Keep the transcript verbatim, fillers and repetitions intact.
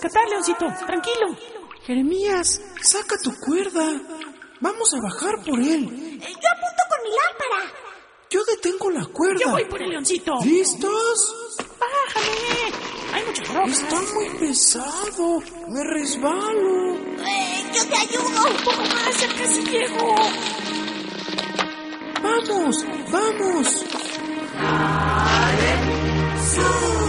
rescatar, Leoncito. Tranquilo. Jeremías, saca tu cuerda. Vamos a bajar por él. Eh, yo apunto con mi lámpara. Yo detengo la cuerda. Yo voy por el Leoncito. ¿Listos? Bájame. Hay mucha ropa. Está muy pesado. Me resbalo. Eh, yo te ayudo. Un poco más, ya casi llego. Vamos, vamos. ¡Sube!